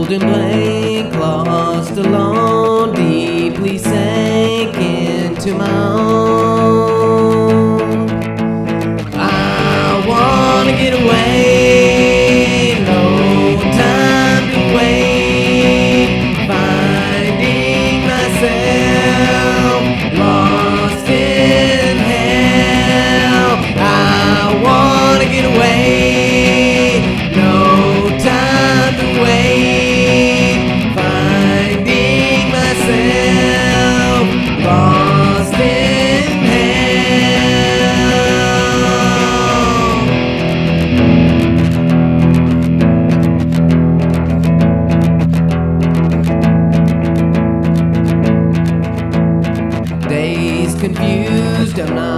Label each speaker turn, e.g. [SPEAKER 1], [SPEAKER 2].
[SPEAKER 1] cold and blank, lost, alone, deeply sank into my own. I wanna get away, no time to wait, finding myself lost in hell. I wanna get away, no time to wait, finding myself lost in hell. Days confused, I'm not